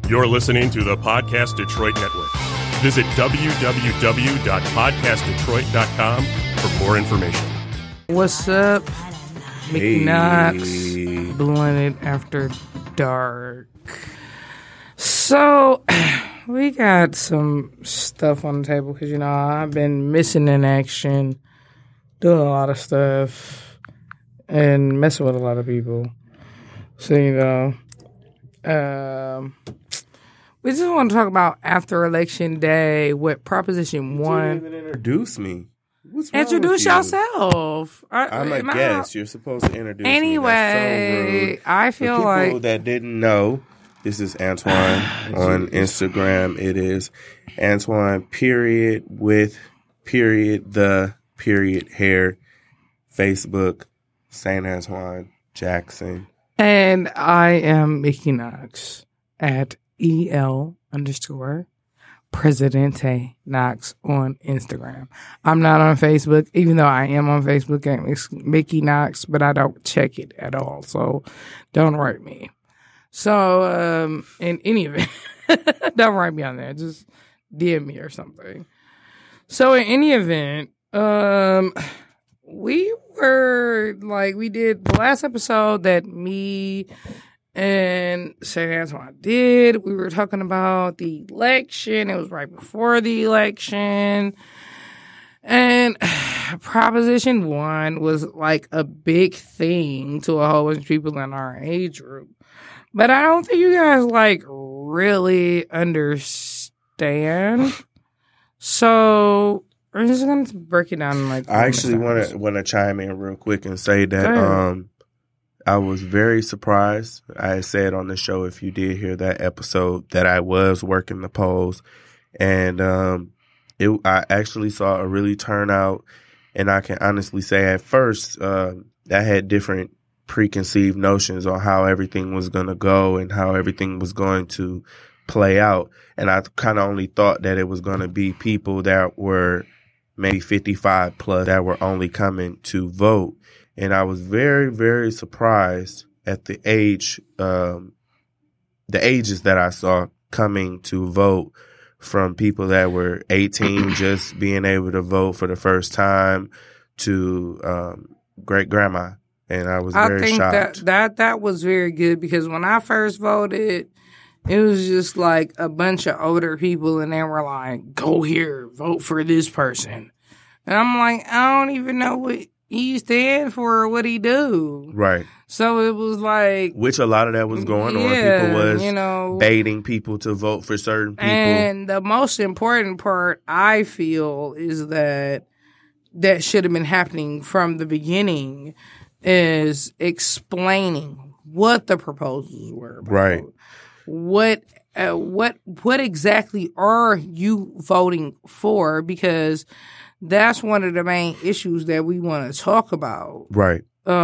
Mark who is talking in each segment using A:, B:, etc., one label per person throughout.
A: You're listening to the Podcast Detroit Network. Visit www.podcastdetroit.com for more information.
B: What's up? Mickey Knox, Blunted After Dark. So, we got some stuff on the table because, I've been missing in action, doing a lot of stuff, and messing with a lot of people. So, we just want to talk about after Election Day, what Proposition 1.
C: You didn't even introduce me. What's wrong
B: Introduce
C: with you?
B: yourself.
C: I'm a guest. You're supposed to introduce me.
B: Anyway,
C: That's so rude.
B: I feel
C: For people
B: like
C: that didn't know, this is Antoine on Instagram. It is Antoine period with period the period hair. Facebook, St. Antoine Jackson.
B: And I am Mickey Knox at EL_Presidente Knox on Instagram. I'm not on Facebook, even though I am on Facebook at Mickey Knox, but I don't check it at all. So don't write me. So in any event, don't write me on there. Just DM me or something. So in any event, we did the last episode that me and St. Antoine did. We were talking about the election. It was right before the election. And Proposition 1 was like a big thing to a whole bunch of people in our age group. But I don't think you guys really understand. So we're just going to break it down.
C: I actually want to chime in real quick and say that I was very surprised. I had said on the show, if you did hear that episode, that I was working the polls, and I actually saw a really turnout. And I can honestly say, at first, I had different preconceived notions on how everything was going to go and how everything was going to play out. And I kind of only thought that it was going to be people that were maybe 55 plus that were only coming to vote. And I was very, very surprised at the ages that I saw coming to vote, from people that were 18 just being able to vote for the first time to great grandma. And I was very shocked.
B: That was very good, because when I first voted, it was just like a bunch of older people, and they were like, go here, vote for this person. And I'm like, I don't even know what he stand for or what he do.
C: Right.
B: So it was like,
C: which a lot of that was going on. People was baiting people to vote for certain people.
B: And the most important part, I feel, is that should have been happening from the beginning, is explaining what the proposals were about.
C: Right.
B: What exactly are you voting for? Because that's one of the main issues that we want to talk about.
C: Right.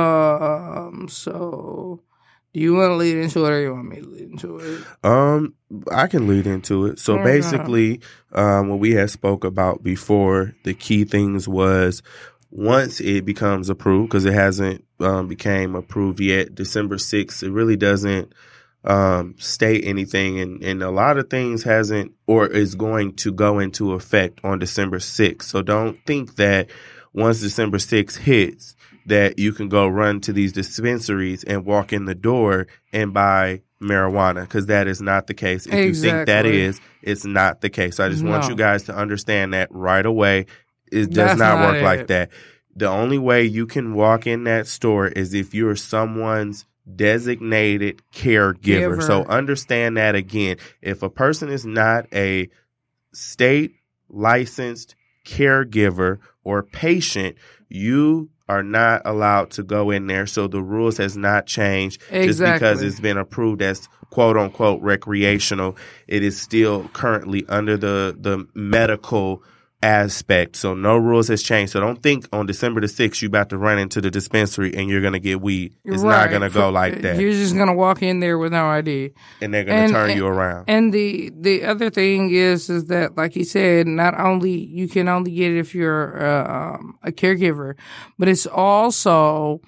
B: So do you want to lead into it, or you want me to lead into it?
C: I can lead into it. So basically, what we had spoke about before, the key things was, once it becomes approved, because it hasn't became approved yet, December 6th, it really doesn't state anything, and a lot of things hasn't or is going to go into effect on December 6th. So don't think that once December 6th hits that you can go run to these dispensaries and walk in the door and buy marijuana, because that is not the case. If you think that is, it's not the case. So I just want you guys to understand that right away. It does not work like that. The only way you can walk in that store is if you're someone's designated caregiver. So understand that again. If a person is not a state licensed caregiver or patient, you are not allowed to go in there. So the rules has not changed just because it's been approved as quote unquote recreational. It is still currently under the medical aspect. So no rules has changed. So don't think on December the 6th you about to run into the dispensary and you're going to get weed. It's not going to go like that.
B: You're just going to walk in there with no ID.
C: And they're going to turn you around.
B: And the other thing is that, like you said, not only you can only get it if you're a caregiver, but it's also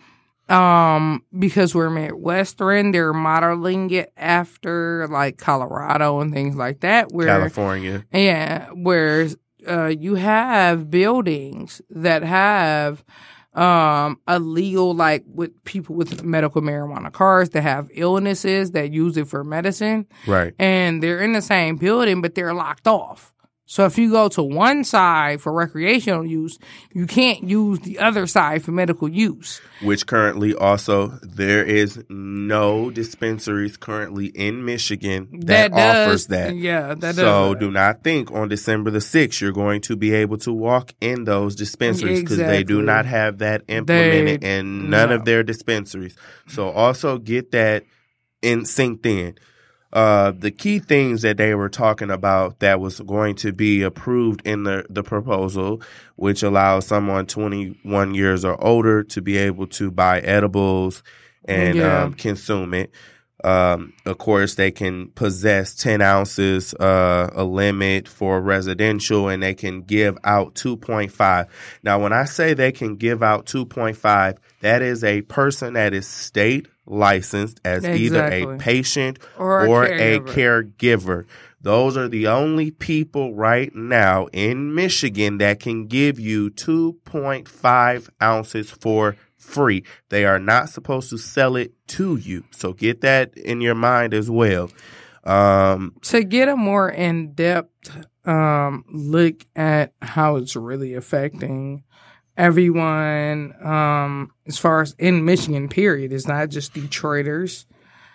B: Because we're Midwestern, they're modeling it after like Colorado and things like that. Where
C: California.
B: Yeah, where you have buildings that have illegal, like with people with medical marijuana cards that have illnesses that use it for medicine.
C: Right.
B: And they're in the same building, but they're locked off. So if you go to one side for recreational use, you can't use the other side for medical use.
C: Which currently also, there is no dispensaries currently in Michigan that offers that.
B: Yeah, that does.
C: So do not think on December the 6th you're going to be able to walk in those dispensaries because they do not have that implemented in none of their dispensaries. So also get that synced in. The key things that they were talking about that was going to be approved in the proposal, which allows someone 21 years or older to be able to buy edibles and consume it. Of course, they can possess 10 ounces, a limit for residential, and they can give out 2.5. Now, when I say they can give out 2.5, that is a person that is state licensed as either a patient or a caregiver. Those are the only people right now in Michigan that can give you 2.5 ounces for free. They are not supposed to sell it to you. So get that in your mind as well.
B: To get a more in-depth look at how it's really affecting everyone, as far as in Michigan, period. It's not just Detroiters.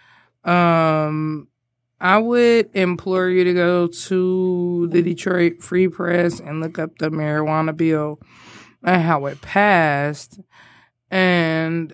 B: I would implore you to go to the Detroit Free Press and look up the marijuana bill and how it passed. And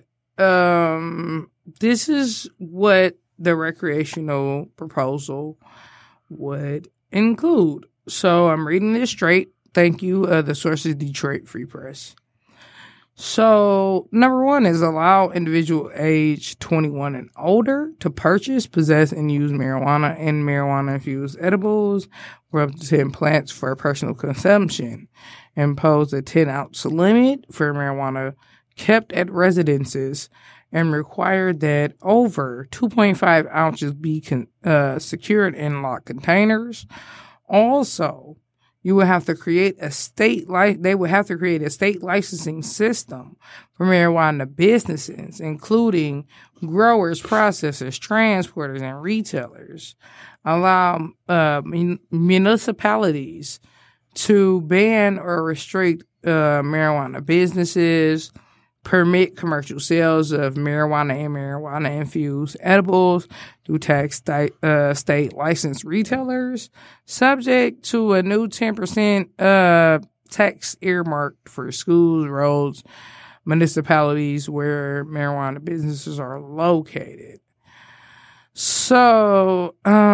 B: this is what the recreational proposal would include. So I'm reading this straight. Thank you. The source is Detroit Free Press. So, number 1 is allow individual age 21 and older to purchase, possess, and use marijuana and marijuana-infused edibles for up to 10 plants for personal consumption. Impose a 10-ounce limit for marijuana kept at residences and require that over 2.5 ounces be secured in locked containers. Also, you will have to create they would have to create a state licensing system for marijuana businesses, including growers, processors, transporters, and retailers. Allow municipalities to ban or restrict marijuana businesses, permit commercial sales of marijuana and marijuana-infused edibles through tax state licensed retailers, subject to a new 10% tax earmarked for schools, roads, municipalities where marijuana businesses are located. So,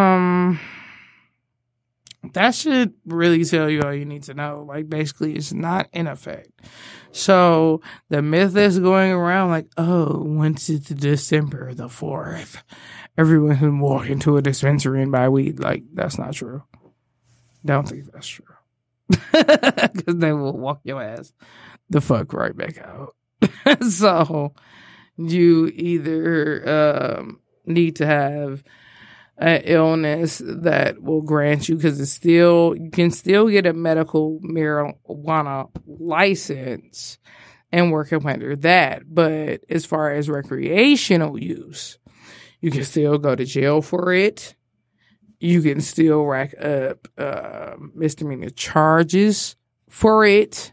B: that should really tell you all you need to know. Like, basically, it's not in effect. So, the myth that's going around, like, oh, once it's December the 4th, everyone can walk into a dispensary and buy weed. Like, that's not true. Don't think that's true. Because they will walk your ass the fuck right back out. So, you either need to have an illness that will grant you, because you can still get a medical marijuana license and work up under that. But as far as recreational use, you can still go to jail for it. You can still rack up misdemeanor charges for it.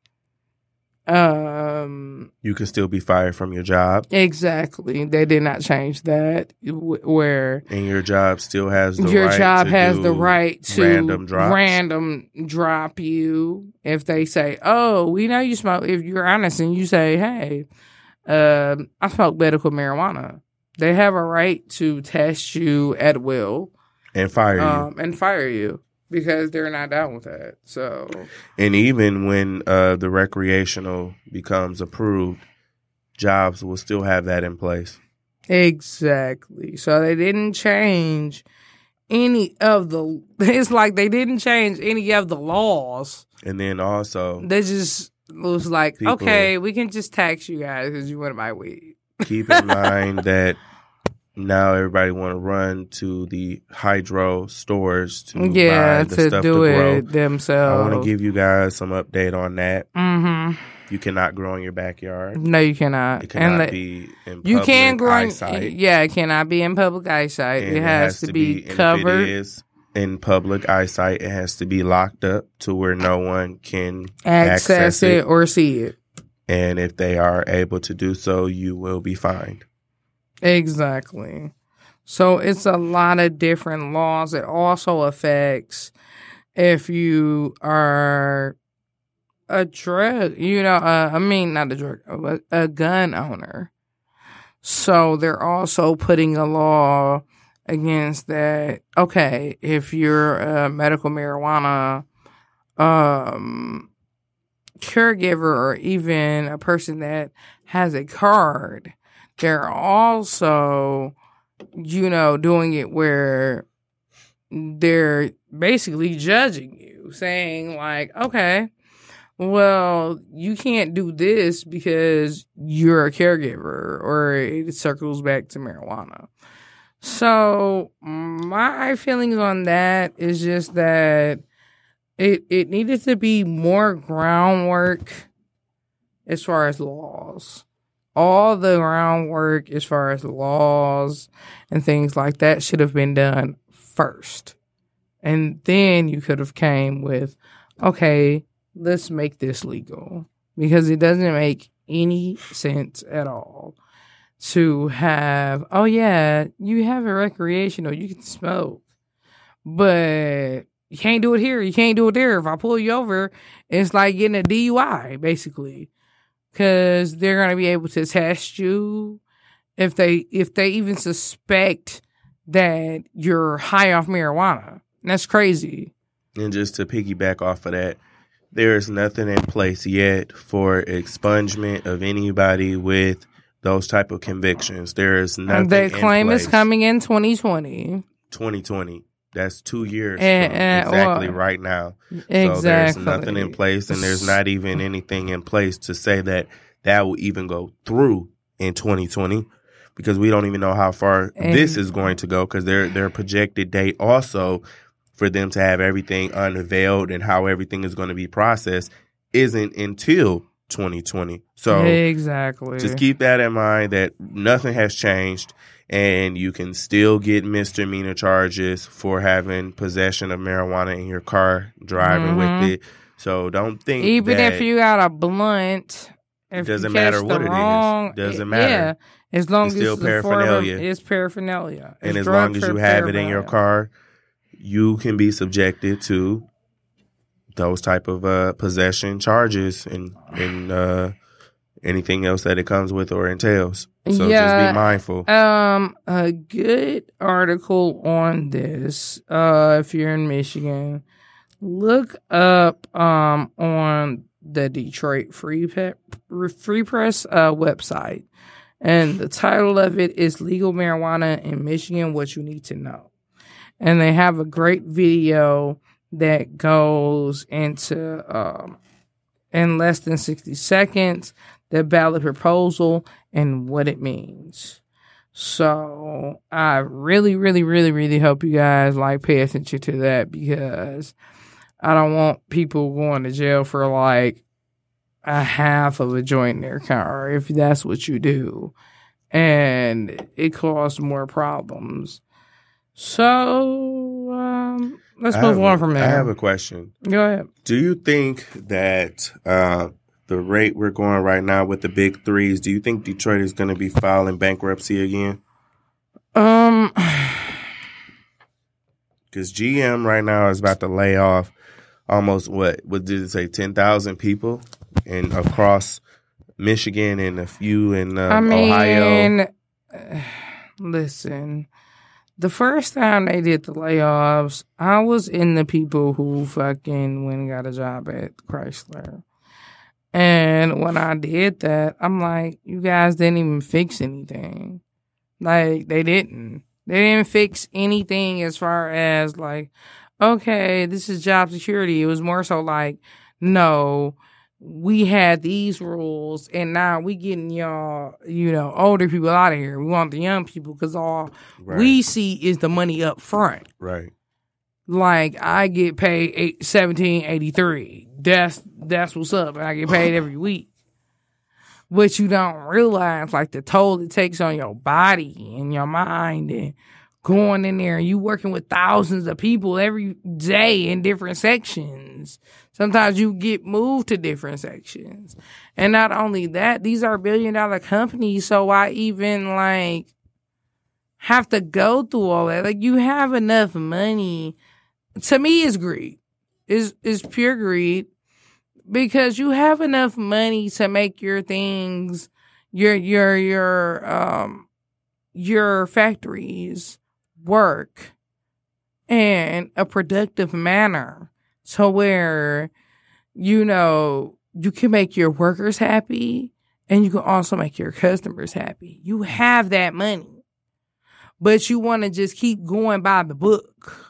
C: You can still be fired from your job.
B: Exactly. They did not change that. Where
C: and your job still has the
B: right to
C: random
B: drop you if they say, "Oh, we know you smoke." If you're honest and you say, "Hey, I smoke medical marijuana," they have a right to test you at will
C: and fire you.
B: Because they're not down with that. So,
C: and even when the recreational becomes approved, jobs will still have that in place.
B: Exactly. So they didn't change any of the. It's like they didn't change any of the laws.
C: And then also,
B: they just was like, okay, we can just tax you guys because you want to buy weed.
C: keep in mind that now everybody want to run to the hydro stores to buy the
B: to
C: stuff
B: do
C: to grow.
B: it themselves.
C: I want to give you guys some update on that.
B: Mm-hmm.
C: You cannot grow in your backyard.
B: No, you cannot.
C: It cannot be in public
B: you can grow
C: eyesight.
B: it cannot be in public eyesight.
C: And
B: it has to be covered.
C: If it is in public eyesight, it has to be locked up to where no one can
B: access it or see it.
C: And if they are able to do so, you will be fined.
B: Exactly. So it's a lot of different laws. It also affects if you are a drug, not a drug, a gun owner. So they're also putting a law against that. Okay, if you're a medical marijuana caregiver or even a person that has a card, they're also, doing it where they're basically judging you, saying like, okay, well, you can't do this because you're a caregiver, or it circles back to marijuana. So my feelings on that is just that it needed to be more groundwork as far as laws. All the groundwork as far as laws and things like that should have been done first. And then you could have came with, okay, let's make this legal. Because it doesn't make any sense at all to have, oh yeah, you have a recreational, you can smoke. But you can't do it here, you can't do it there. If I pull you over, it's like getting a DUI, basically. Because they're going to be able to test you if they even suspect that you're high off marijuana. And that's crazy.
C: And just to piggyback off of that, there is nothing in place yet for expungement of anybody with those type of convictions. There is nothing.
B: They claim it's coming in 2020.
C: 2020. That's 2 years from right now.
B: Exactly.
C: So there's nothing in place, and there's not even anything in place to say that will even go through in 2020, because we don't even know how far this is going to go, because their projected date also for them to have everything unveiled and how everything is going to be processed isn't until 2020. So
B: exactly,
C: just keep that in mind, that nothing has changed. And you can still get misdemeanor charges for having possession of marijuana in your car, driving with it. So don't think
B: even if you got a blunt,
C: it doesn't matter what it is. Doesn't matter.
B: Yeah, as long as
C: it's still paraphernalia.
B: It's paraphernalia.
C: And as long as you have it in your car, you can be subjected to those type of possession charges and anything else that it comes with or entails. So just be mindful.
B: A good article on this, if you're in Michigan, look up on the Detroit Free Press website. And the title of it is Legal Marijuana in Michigan, What You Need to Know. And they have a great video that goes into, in less than 60 seconds, the ballot proposal and what it means. So I really, really, really, really hope you guys pay attention to that, because I don't want people going to jail for a half of a joint in their car, if that's what you do. And it causes more problems. So let's move on from there.
C: I have a question.
B: Go ahead.
C: Do you think that the rate we're going right now with the big threes, do you think Detroit is going to be filing bankruptcy again? Because GM right now is about to lay off almost, what did it say, 10,000 people across Michigan and a few in Ohio?
B: Listen, the first time they did the layoffs, I was in the people who fucking went and got a job at Chrysler. And when I did that, I'm like, you guys didn't even fix anything. They didn't. They didn't fix anything as far as okay, this is job security. It was more so no, we had these rules, and now we getting y'all, older people out of here. We want the young people because all we see is the money up front.
C: Right.
B: Like, I get paid $17.83. That's what's up, and I get paid every week. But you don't realize, like, the toll it takes on your body and your mind, and going in there and you working with thousands of people every day in different sections. Sometimes you get moved to different sections. And not only that, these are billion-dollar companies, so why even, like, have to go through all that? Like, you have enough money. To me, it's greed. It's pure greed. Because you have enough money to make your things, your factories work in a productive manner. So where, you can make your workers happy and you can also make your customers happy. You have that money. But you want to just keep going by the book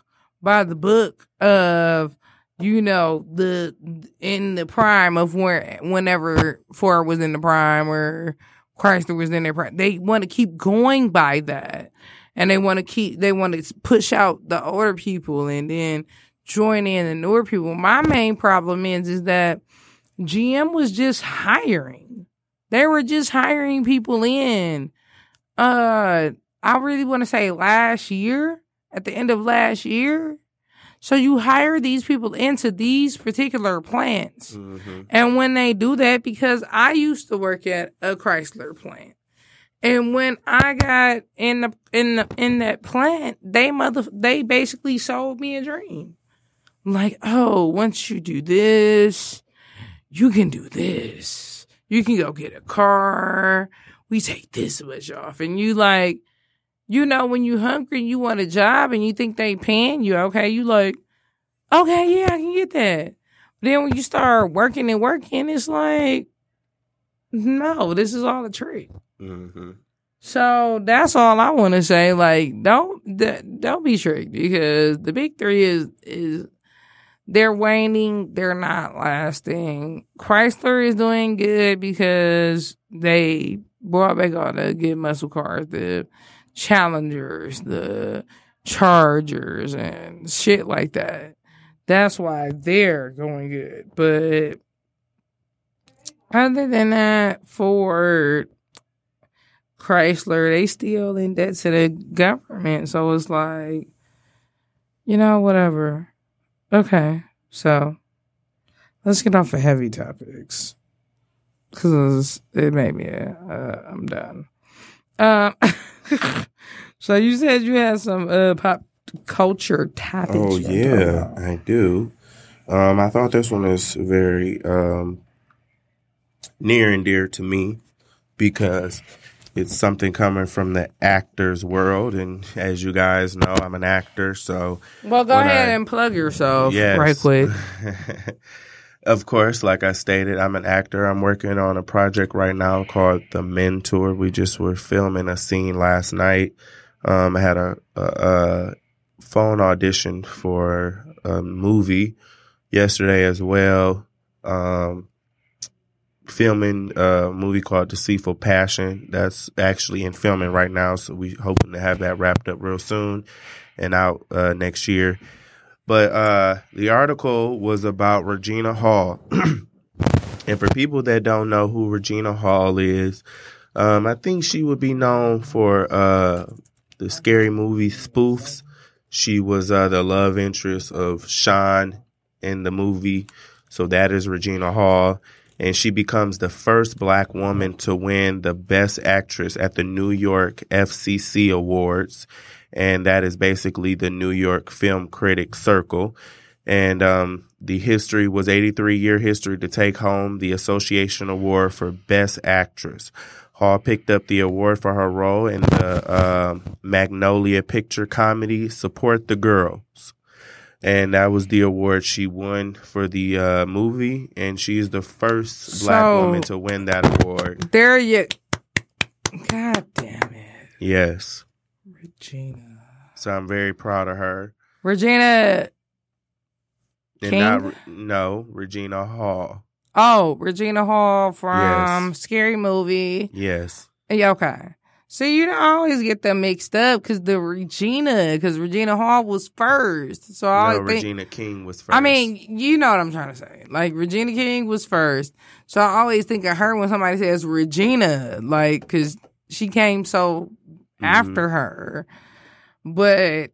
B: of, in the prime of whenever Ford was in the prime or Chrysler was in their prime. They want to keep going by that. And they want to push out the older people and then join in the newer people. My main problem is that GM was just hiring. They were just hiring people in. I really want to say last year, at the end of last year. So you hire these people into these particular plants. Mm-hmm. And when they do that, because I used to work at a Chrysler plant. And when I got in that plant, they basically sold me a dream. Like, oh, once you do this, you can do this. You can go get a car. We take this much off. And you like, when you hungry and you want a job and you think they paying you, okay, you like, okay, yeah, I can get that. But then when you start working, it's like, no, this is all a trick. Mm-hmm. So that's all I want to say. Like, don't be tricked, because the big three is they're waning. They're not lasting. Chrysler is doing good because they brought back all the good muscle cars, the Challengers, the Chargers, and shit like that. That's why they're going good. But other than that, Ford, Chrysler, they still in debt to the government. So it's like, whatever. Okay, so let's get off of heavy topics, because it made me, I'm done. So you said you had some pop culture topics.
C: Oh, yeah, I do. I thought this one is very near and dear to me, because it's something coming from the actor's world. And as you guys know, I'm an actor. So,
B: well, go ahead and plug yourself right quick.
C: Of course, like I stated, I'm an actor. I'm working on a project right now called The Mentor. We just were filming a scene last night. I had a phone audition for a movie yesterday as well. Filming a movie called Deceitful Passion. That's actually in filming right now, so we hoping to have that wrapped up real soon and out next year. But the article was about Regina Hall. And for people that don't know who Regina Hall is, I think she would be known for the scary movie Spoofs. She was the love interest of Sean in the movie. So that is Regina Hall. And she becomes the first black woman to win the Best Actress at the New York FCC Awards. And that is basically the New York Film Critics Circle. And the history was 83-year history to take home the Association Award for Best Actress. Hall picked up the award for her role in the Magnolia picture comedy Support the Girls. And that was the award she won for the movie. And she is the first black woman to win that award.
B: There you... God damn it.
C: Yes.
B: Regina.
C: So I'm very proud of her.
B: Regina...
C: And Regina Hall.
B: Oh, Regina Hall from Scary Movie.
C: Yes.
B: Yeah, okay. See, I always get them mixed up because Regina Hall was first. So I always think
C: Regina King was first.
B: I mean, you know what I'm trying to say. Like, Regina King was first. So I always think of her when somebody says Regina, like, because she came so after her. But,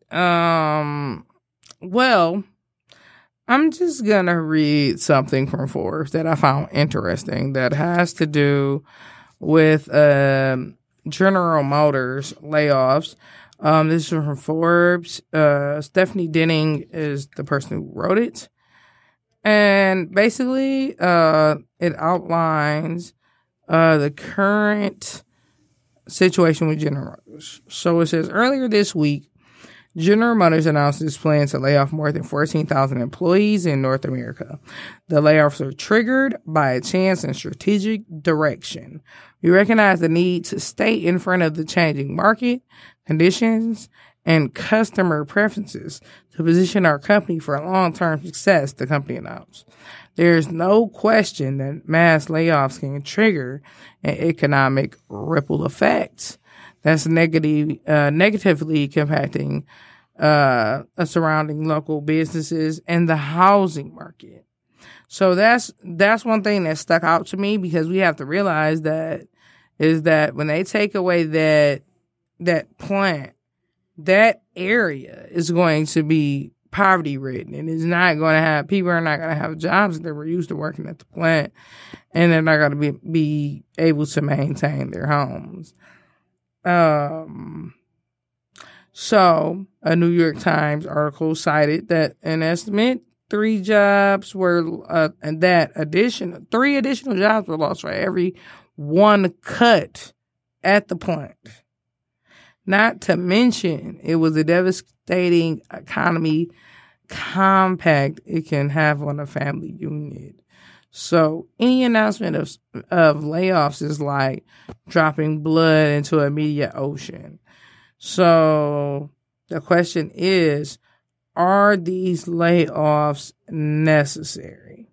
B: well, I'm just going to read something from Forbes that I found interesting that has to do with General Motors layoffs. This is from Forbes. Stephanie Denning is the person who wrote it. And basically, it outlines the current situation with General Motors. So it says, earlier this week, General Motors announced its plans to lay off more than 14,000 employees in North America. The layoffs are triggered by a change in strategic direction. We recognize the need to stay in front of the changing market conditions and customer preferences to position our company for long-term success, the company announced. There is no question that mass layoffs can trigger an economic ripple effect that's negatively impacting surrounding local businesses and the housing market. So that's one thing that stuck out to me, because we have to realize that when they take away that plant, that area is going to be poverty ridden, and it's not going to have, people are not going to have jobs that were used to working at the plant, and they're not going to be able to maintain their homes. So a New York Times article cited that an estimate 3 jobs were, and 3 additional jobs were lost for every one cut at the plant. Not to mention, it was a devastating economy impact it can have on a family unit. So any announcement of layoffs is like dropping blood into a media ocean. So the question is, are these layoffs necessary?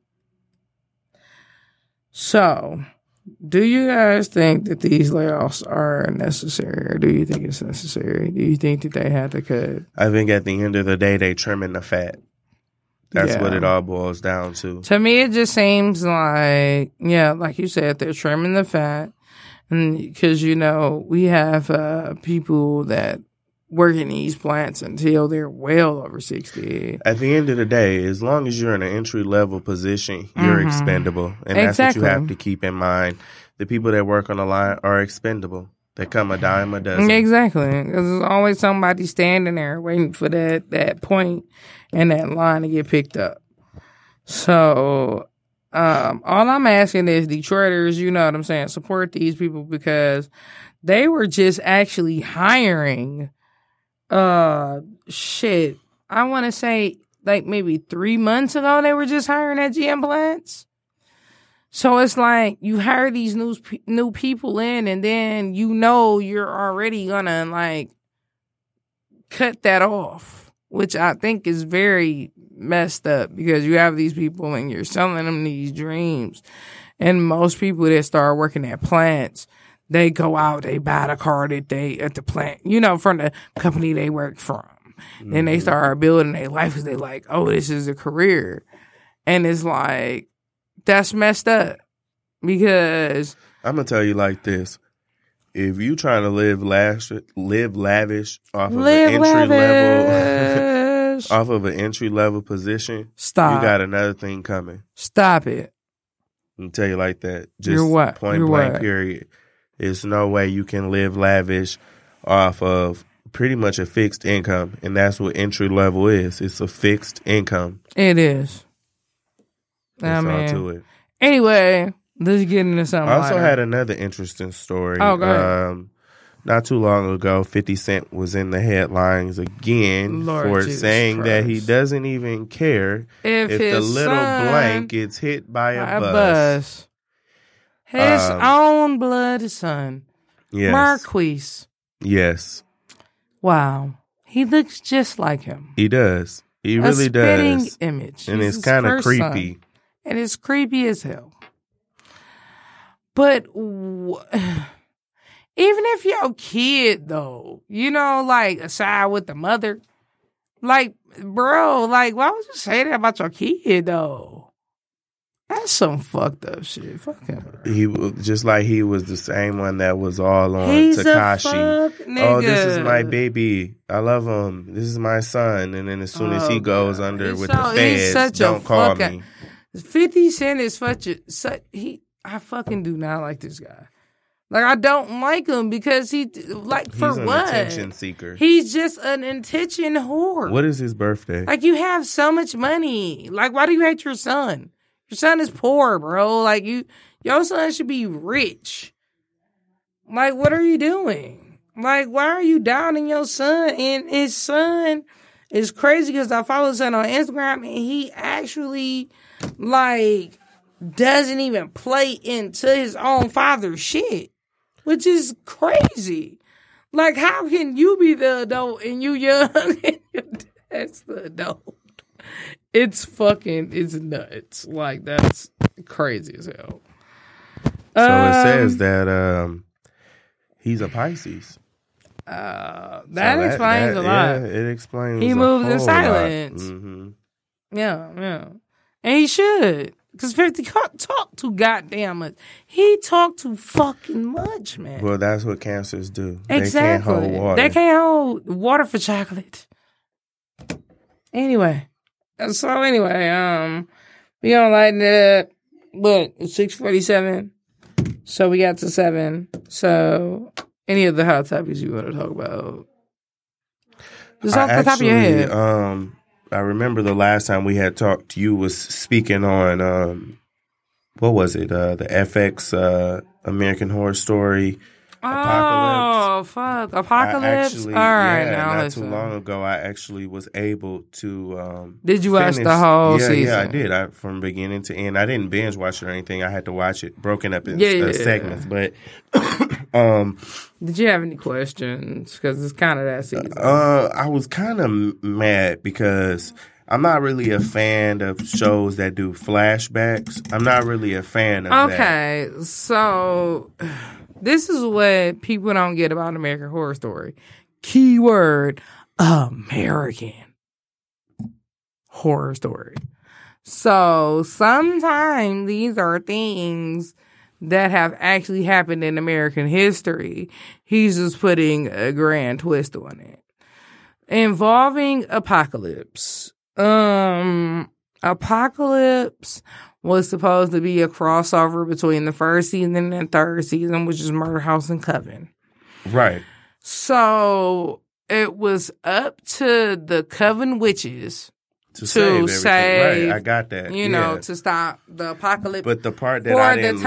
B: So, do you guys think that these layoffs are necessary, or do you think it's necessary? Do you think that they had to cut?
C: I think at the end of the day, they trimming the fat. That's what it all boils down to.
B: To me, it just seems like, like you said, they're trimming the fat. And because, we have people that work in these plants until they're well over 60.
C: At the end of the day, as long as you're in an entry-level position, you're expendable. And that's what you have to keep in mind. The people that work on the line are expendable. They come a dime a dozen.
B: Exactly. Because there's always somebody standing there waiting for that point in that line to get picked up. So, all I'm asking is, Detroiters, you know what I'm saying, support these people, because they were just actually hiring, I want to say like maybe 3 months ago, they were just hiring at GM plants. So it's like you hire these new people in, and then you're already gonna like cut that off, which I think is very messed up, because you have these people and you're selling them these dreams. And most people that start working at plants, they go out, they buy the car that they at the plant, from the company they work from. Mm-hmm. Then they start building their life, because they like, oh, this is a career. And it's like, that's messed up, because
C: I'm gonna tell you like this: if you trying to live lavish off of an entry level position,
B: stop.
C: You got another thing coming.
B: Stop it.
C: I'm tell you like that. Just
B: You're what?
C: Point
B: You're
C: blank.
B: what?
C: Period. There's no way you can live lavish off of pretty much a fixed income, and that's what entry level is. It's a fixed income.
B: It is.
C: That's all to it.
B: Anyway, let's get into something.
C: I also had another interesting story.
B: Oh, go ahead.
C: Not too long ago, 50 Cent was in the headlines again for saying that he doesn't even care if the little blank gets hit by a bus.
B: His own blood son.
C: Yes.
B: Marquise.
C: Yes.
B: Wow. He looks just like him.
C: He does. He really does.
B: Image.
C: And it's kind of creepy.
B: And it's creepy as hell. But even if your kid, though, you know, like, aside with the mother, like, bro, like, why would you say that about your kid, though? That's some fucked up shit. Fuck him.
C: He was just like he was the same one that was all on
B: He's
C: Tekashi.
B: a fuck nigga.
C: Oh, this is my baby. I love him. This is my son. And then as soon as he goes under with the feds, don't call me.
B: 50 Cent is I fucking do not like this guy. Like, I don't like him because for what?
C: He's an attention seeker.
B: He's just an attention whore.
C: What is his birthday?
B: Like, you have so much money. Like, why do you hate your son? Your son is poor, bro. Like, your son should be rich. Like, what are you doing? Like, why are you downing your son? And his son is crazy because I follow his son on Instagram and he actually, like, doesn't even play into his own father's shit, which is crazy. Like, how can you be the adult and you young and your dad's the adult? It's nuts. Like, that's crazy as hell.
C: So it says that he's a Pisces.
B: That explains a lot.
C: Yeah, it explains.
B: He moves in silence.
C: Mm-hmm.
B: Yeah. And he should. Because 50 talk too goddamn much. He talk too fucking much, man.
C: Well, that's what cancers do.
B: Exactly.
C: They can't hold water.
B: They can't hold water for chocolate. Anyway. So anyway, we gonna lighten it up. Look, it's 6:47. So we got to 7. So any of the hot topics you want to talk about? Just off the top of your head.
C: I remember the last time we had talked, you was speaking on what was it? The FX American Horror Story.
B: Apocalypse. Oh, fuck. Apocalypse? All right, now
C: not
B: listen.
C: too long ago, I actually was able to
B: Did you watch the whole season?
C: Yeah, I did. From beginning to end. I didn't binge watch it or anything. I had to watch it broken up in segments. But
B: did you have any questions? Because it's kind of that season.
C: I was kind of mad because I'm not really a fan of shows that do flashbacks. I'm not really a fan of that.
B: Okay, so this is what people don't get about American Horror Story. Keyword, American Horror Story. So sometimes these are things that have actually happened in American history. He's just putting a grand twist on it. Involving Apocalypse. Apocalypse was supposed to be a crossover between the first season and the third season, which is Murder House and Coven.
C: Right.
B: So it was up to the Coven witches to save
C: right, I got that.
B: You know, to stop the apocalypse.
C: But the part that I didn't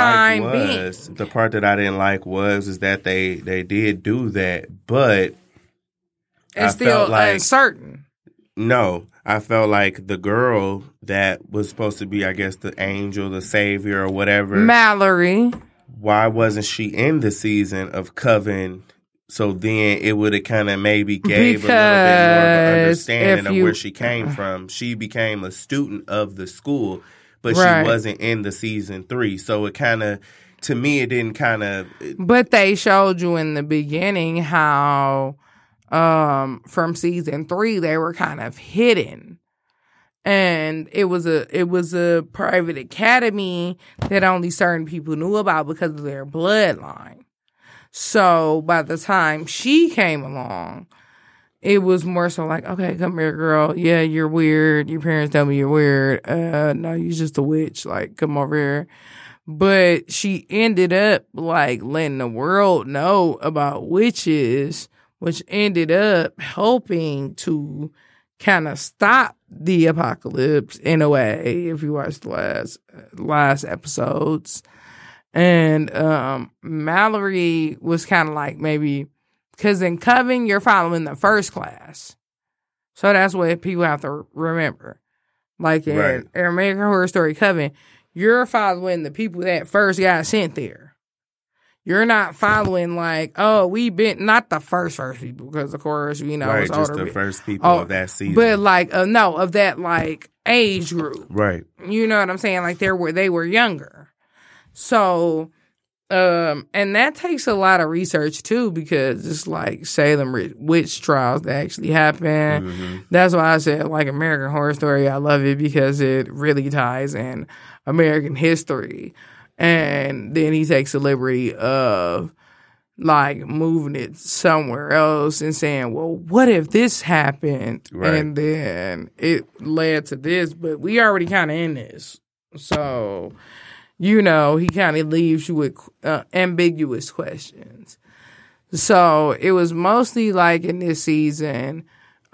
C: like was that they did do that, but
B: it's still uncertain.
C: No, I felt like the girl that was supposed to be, I guess, the angel, the savior, or whatever,
B: Mallory.
C: Why wasn't she in the season of Coven? So then it would have kind of maybe gave a little bit more of an understanding of where she came from. She became a student of the school, but she wasn't in the season 3. So it kind of, to me, it didn't kind of.
B: But they showed you in the beginning how from season 3 they were kind of hidden. And it was a private academy that only certain people knew about because of their bloodline. So by the time she came along, it was more so like, okay, come here, girl. Yeah, you're weird. Your parents tell me you're weird. No, you're just a witch. Like, come over here. But she ended up like letting the world know about witches, which ended up helping to kind of stop the apocalypse in a way, if you watch the last episodes. And Mallory was kind of like maybe, because in Coven, you're following the first class. So that's what people have to remember. Like in American Horror Story Coven, you're following the people that first got sent there. You're not following like, oh, we've been, not the first people, because of course, you know, it's
C: just
B: older.
C: The first people of that season.
B: But like, no, of that like age group.
C: Right.
B: You know what I'm saying? Like they were younger. So And that takes a lot of research too, because it's like Salem witch trials that actually happen.
C: Mm-hmm.
B: That's why I said like American Horror Story. I love it because it really ties in American history. And then he takes the liberty of like moving it somewhere else and saying, well, what if this happened?
C: Right.
B: And then it led to this, but we already kind of in this. So, you know, he kind of leaves you with ambiguous questions. So it was mostly like in this season,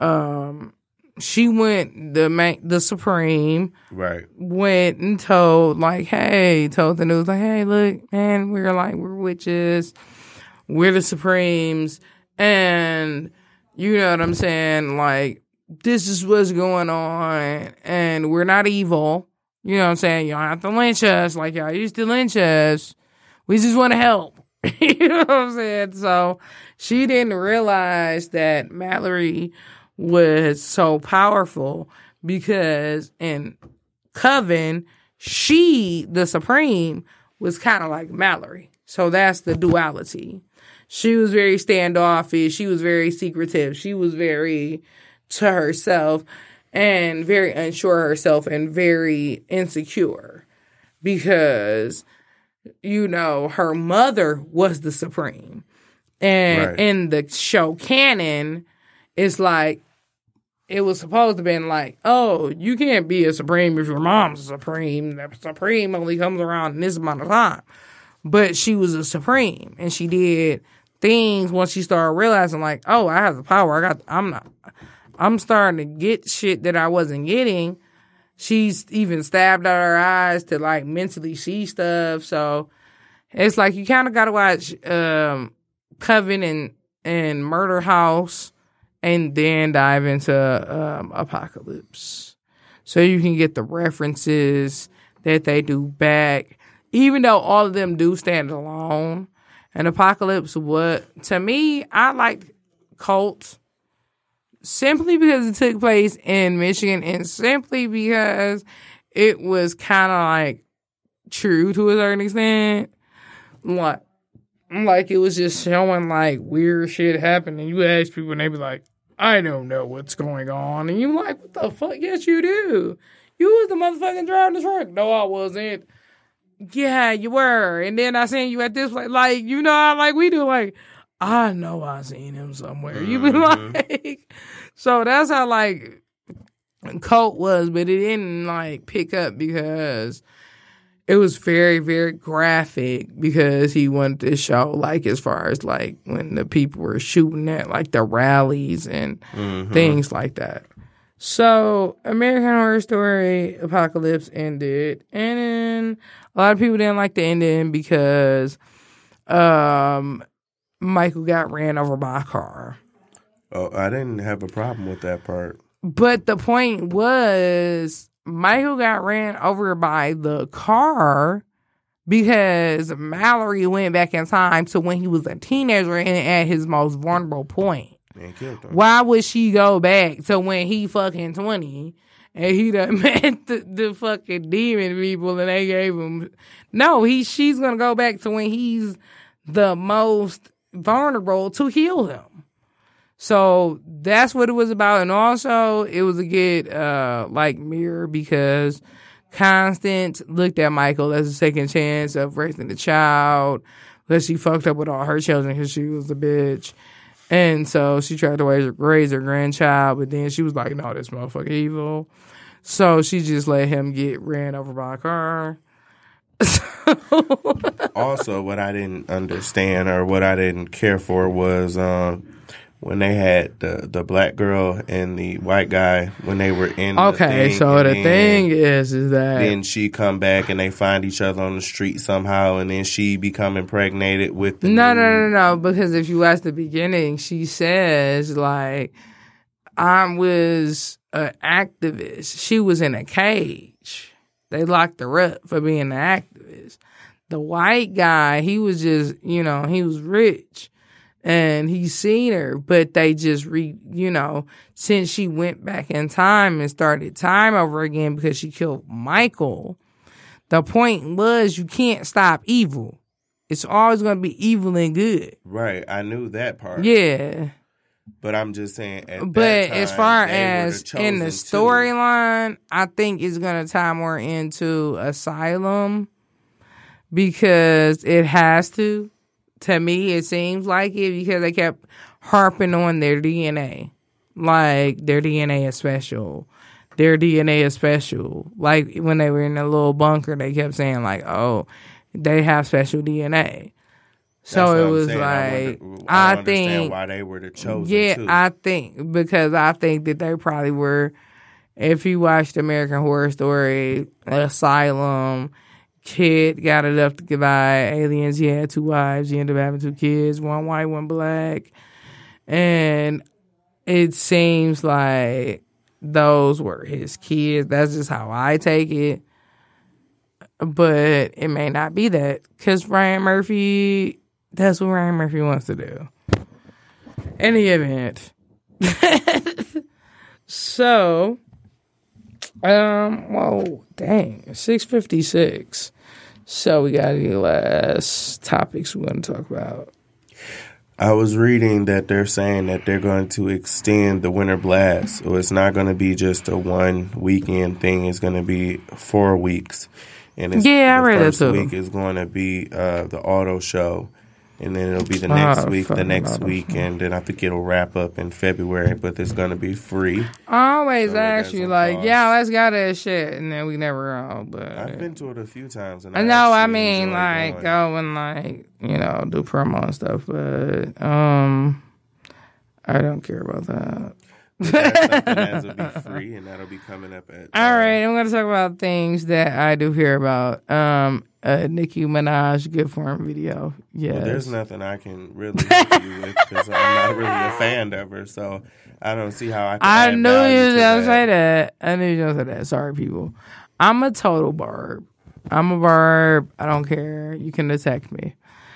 B: she went, the Supreme
C: Right.
B: went and told the news, like, hey, look, man, we're witches. We're the Supremes. And you know what I'm saying? Like, this is what's going on. And we're not evil. You know what I'm saying? Y'all have to lynch us like y'all used to lynch us. We just want to help. You know what I'm saying? So she didn't realize that Mallory was so powerful because in Coven, she, the Supreme, was kind of like Mallory. So that's the duality. She was very standoffish. She was very secretive. She was very to herself and very unsure of herself and very insecure because, you know, her mother was the Supreme. And in the show canon, it's like, it was supposed to have been like, oh, you can't be a Supreme if your mom's a Supreme. The Supreme only comes around in this amount of time. But she was a Supreme, and she did things once she started realizing, like, oh, I have the power. I'm starting to get shit that I wasn't getting. She's even stabbed out her eyes to, like, mentally see stuff. So it's like you kind of got to watch Coven and Murder House and then dive into Apocalypse. So you can get the references that they do back. Even though all of them do stand alone. And Apocalypse, to me, I liked Cult simply because it took place in Michigan and simply because it was kind of like true to a certain extent. Like it was just showing like weird shit happening. You ask people and they be like, I don't know what's going on. And you like, what the fuck? Yes, you do. You was the motherfucking driving the truck. No, I wasn't. Yeah, you were. And then I seen you at this place. Like, you know how like we do, like, I know I seen him somewhere. Mm-hmm. You be like, so that's how like Cult was, but it didn't like pick up because it was very, very graphic because he wanted to show like as far as like when the people were shooting at like the rallies and things like that. So American Horror Story Apocalypse ended, and then a lot of people didn't like the ending because Michael got ran over by a car.
C: Oh, I didn't have a problem with that part.
B: But the point was Michael got ran over by the car because Mallory went back in time to when he was a teenager and at his most vulnerable point.
C: And killed him.
B: Why would she go back to when he fucking 20 and he done met the fucking demon people and they gave him... No, she's going to go back to when he's the most vulnerable to heal him. So that's what it was about. And also, it was a good, mirror because Constance looked at Michael as a second chance of raising the child because she fucked up with all her children because she was a bitch. And so she tried to raise her grandchild, but then she was like, no, this motherfucker evil. So she just let him get ran over by a car.
C: Also, what I didn't understand or what I didn't care for was when they had the black girl and the white guy when they were in the thing.
B: So the thing is that...
C: Then she come back and they find each other on the street somehow and then she become impregnated with the...
B: No. Because if you watch the beginning, she says, like, I was an activist. She was in a cage. They locked her up for being an activist. The white guy, he was just, he was rich. And he's seen her, but they just since she went back in time and started time over again because she killed Michael, the point was you can't stop evil. It's always going to be evil and good.
C: Right. I knew that part.
B: Yeah.
C: But I'm just saying,
B: But as far as in the storyline, I think it's going to tie more into Asylum because it has to. To me, it seems like it because they kept harping on their DNA. Like, their DNA is special. Their DNA is special. Like, when they were in a little bunker, they kept saying, like, oh, they have special DNA. So it was like, I think
C: why they were the chosen.
B: Yeah,
C: too.
B: I think that they probably were. If you watched American Horror Story, Asylum, kid got it up to by aliens. He had 2 wives. He ended up having 2 kids, 1 white, 1 black, and it seems like those were his kids. That's just how I take it. But it may not be that because Ryan Murphy. That's what Ryan Murphy wants to do. Any event. So, well, dang, 6:56. So we got any last topics we want to talk about?
C: I was reading that they're saying that they're going to extend the Winter Blast. So it's not going to be just a 1 weekend thing. It's going to be 4 weeks. And
B: I read that too.
C: The first week is going to be the auto show. And then it'll be the next week, and then I think it'll wrap up in February, but it's going to be free.
B: I always ask you, like, yeah, let's go to that shit, and then we never go. But
C: I've been to it a few times. And
B: I mean, like, go and, like, you know, do promo and stuff, but I don't care about that.
C: That's something that'll be free, and that'll be coming up at...
B: All right, I'm going to talk about things that I do hear about. Nicki Minaj Good Form video. Yes.
C: Well, there's nothing I can really help you with because I'm not really a fan of her, so I don't see how I can
B: I knew you was
C: going
B: to say that. I knew you was going to say that. Sorry, people. I'm a total barb. I'm a barb. I don't care. You can attack me.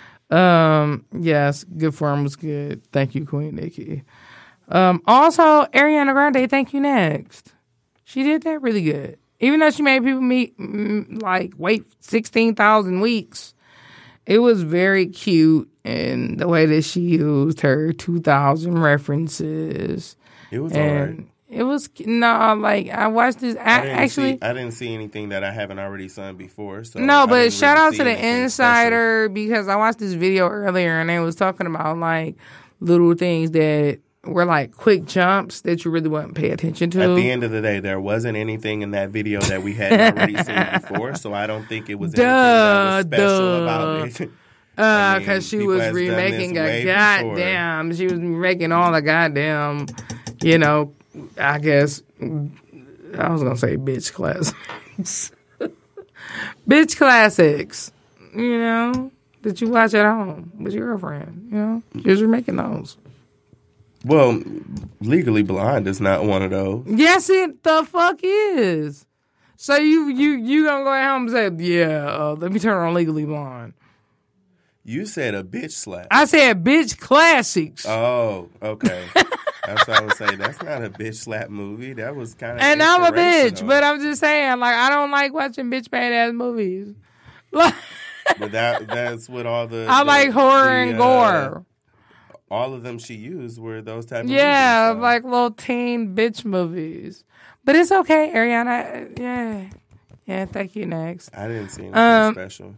B: Yes, Good Form was good. Thank you, Queen Nicki. Also, Ariana Grande, Thank You Next. She did that really good. Even though she made people wait 16,000 weeks, it was very cute in the way that she used her 2,000 references.
C: It was all right.
B: It was, I watched this. I
C: didn't see anything that I haven't already seen before. So
B: no, but shout out to the Insider because I watched this video earlier and they was talking about, like, little things that were like quick jumps that you really wouldn't pay attention to.
C: At the end of the day, there wasn't anything in that video that we hadn't already seen before, so I don't think it was anything that was special about it.
B: Because she was remaking she was remaking all the goddamn, you know, I guess, I was going to say bitch classics. Bitch classics, you know, that you watch at home with your girlfriend, you know. She was remaking those.
C: Well, Legally Blonde is not one of those.
B: Yes, it the fuck is. So you gonna go at home and say, yeah, let me turn on Legally Blonde.
C: You said a bitch slap.
B: I said bitch classics.
C: Oh, okay. That's what I was saying. That's not a bitch slap movie. That was kind of
B: And I'm a bitch, but I'm just saying, like, I don't like watching bitch badass movies. Like,
C: but that's what all the...
B: I like horror and gore.
C: All of them she used were those type of movies.
B: Yeah, like little teen bitch movies. But it's okay, Ariana. Yeah, thank you, next.
C: I didn't see anything special.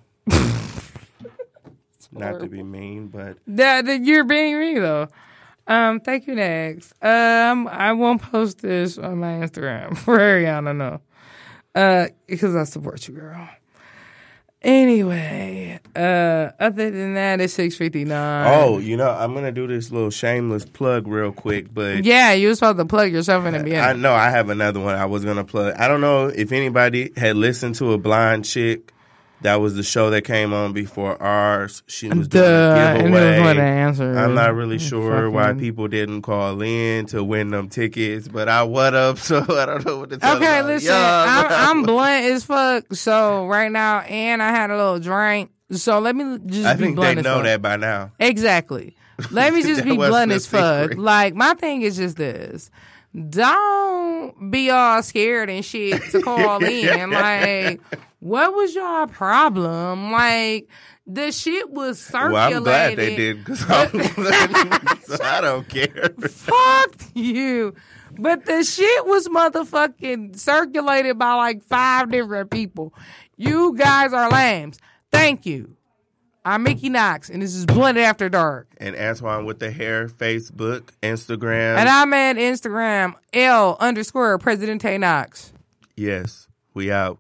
C: Not to be mean, but...
B: You're being mean, though. Thank you, next. I won't post this on my Instagram for Ariana, no. Because I support you, girl. Anyway, other than that, it's 6:59.
C: Oh, you know, I'm going to do this little shameless plug real quick, but...
B: Yeah, you were supposed to plug yourself in the beginning.
C: I know, I have another one I was going to plug. I don't know if anybody had listened to A Blind Chick. That was the show that came on before ours. She was doing a giveaway. I'm not really sure why people didn't call in to win them tickets, but I would up, so I don't know what to tell them.
B: Okay, listen, I'm blunt as fuck, so right now, and I had a little drink, so let me just be blunt as fuck. I think they know
C: that by now.
B: Exactly. Let me just be blunt as fuck. Like, my thing is just this. Don't be all scared and shit to call in. Like, what was your problem? Like, The shit was circulated.
C: Well, I'm glad they did because I don't care.
B: Fuck you. But the shit was motherfucking circulated by like 5 different people. You guys are lambs. Thank you. I'm Mickey Knox, and this is Blended After Dark.
C: And Antoine with the hair, Facebook, Instagram.
B: And I'm at Instagram, L_Presidente Knox.
C: Yes, we out.